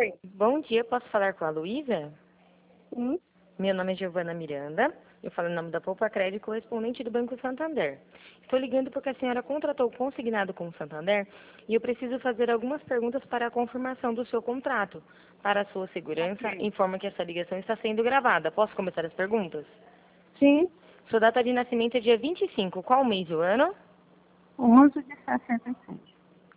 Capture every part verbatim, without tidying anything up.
Oi. Bom dia, posso falar com a Luísa? Sim. Meu nome é Giovana Miranda, eu falo em nome da Poupa Crédito, correspondente do Banco Santander. Estou ligando porque a senhora contratou consignado com o Santander e eu preciso fazer algumas perguntas para a confirmação do seu contrato. Para a sua segurança, Ok. informa que essa ligação está sendo gravada. Posso começar as perguntas? Sim. Sua data de nascimento é dia vinte e cinco, qual mês e o ano? onze de sessenta e sete.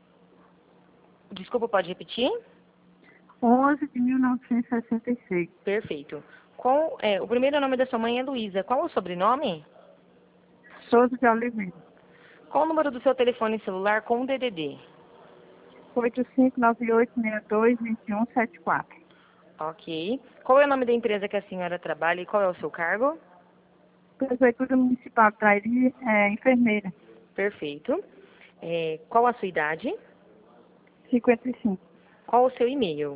Desculpa, pode repetir? onze de mil novecentos e sessenta e seis. Perfeito. Qual, é, o primeiro nome da sua mãe é Luísa. Qual é o sobrenome? Souza de Oliveira. Qual o número do seu telefone celular com D D D? oito cinco nove oito seis dois dois um sete quatro. Ok. Qual é o nome da empresa que a senhora trabalha e qual é o seu cargo? Prefeitura Municipal de Trairi, é, enfermeira. Perfeito. É, qual a sua idade? cinquenta e cinco. Qual o seu e-mail?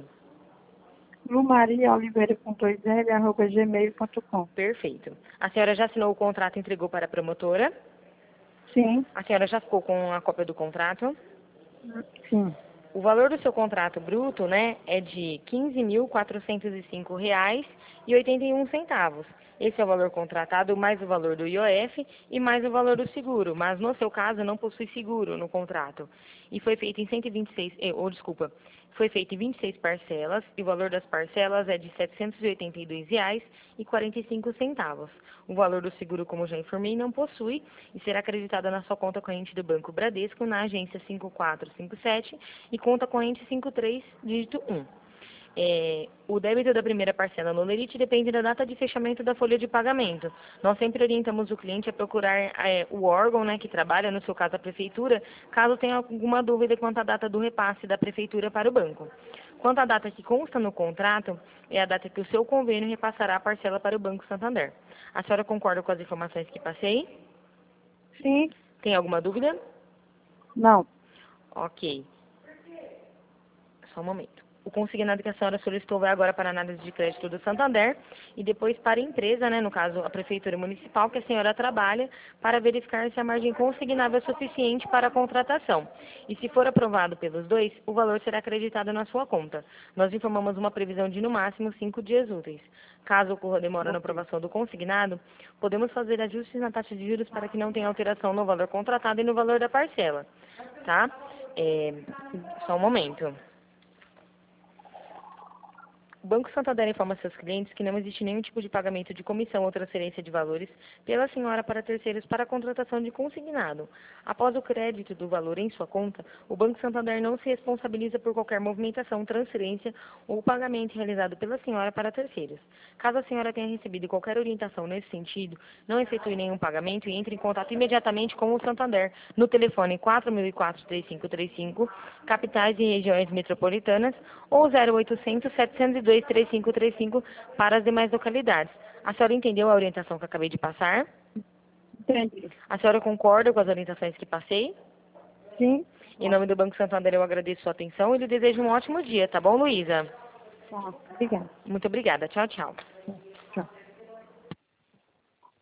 Lumaria Oliveira com dois L, arroba gmail ponto com. Perfeito. A senhora já assinou o contrato e entregou para a promotora? Sim. A senhora já ficou com a cópia do contrato? Sim. O valor do seu contrato bruto, né, é de quinze mil quatrocentos e cinco reais e oitenta e um centavos. Esse é o valor contratado mais o valor do I O F e mais o valor do seguro, mas no seu caso não possui seguro no contrato. E foi feito em cento e vinte e seis, eh, ou desculpa, foi feito em vinte e seis parcelas e o valor das parcelas é de setecentos e oitenta e dois reais e quarenta e cinco centavos. O valor do seguro, como já informei, não possui e será acreditado na sua conta corrente do Banco Bradesco na agência cinco quatro cinco sete e conta corrente cinco três, dígito um. É, o débito da primeira parcela no Lerite depende da data de fechamento da folha de pagamento. Nós sempre orientamos o cliente a procurar é, o órgão, né, que trabalha, no seu caso a prefeitura, caso tenha alguma dúvida quanto à data do repasse da prefeitura para o banco. Quanto à data que consta no contrato, é a data que o seu convênio repassará a parcela para o Banco Santander. A senhora concorda com as informações que passei? Sim. Tem alguma dúvida? Não. Ok. Só um momento. O consignado que a senhora solicitou vai agora para a análise de crédito do Santander e depois para a empresa, né, no caso a Prefeitura Municipal, que a senhora trabalha, para verificar se a margem consignável é suficiente para a contratação. E se for aprovado pelos dois, o valor será acreditado na sua conta. Nós informamos uma previsão de no máximo cinco dias úteis. Caso ocorra demora na Ok. aprovação do consignado, podemos fazer ajustes na taxa de juros para que não tenha alteração no valor contratado e no valor da parcela. Tá? É, só um momento. O Banco Santander informa seus clientes que não existe nenhum tipo de pagamento de comissão ou transferência de valores pela senhora para terceiros para a contratação de consignado. Após o crédito do valor em sua conta, o Banco Santander não se responsabiliza por qualquer movimentação, transferência ou pagamento realizado pela senhora para terceiros. Caso a senhora tenha recebido qualquer orientação nesse sentido, não efetue nenhum pagamento e entre em contato imediatamente com o Santander no telefone quatro mil e quatro, três cinco três cinco, capitais e regiões metropolitanas, ou zero oitocentos, setecentos e dois, três cinco três cinco para as demais localidades. A senhora entendeu a orientação que eu acabei de passar? Entendi. A senhora concorda com as orientações que passei? Sim. Em nome do Banco Santander, eu agradeço sua atenção e lhe desejo um ótimo dia, tá bom, Luísa? Tá. Obrigada. Muito obrigada. Tchau, tchau.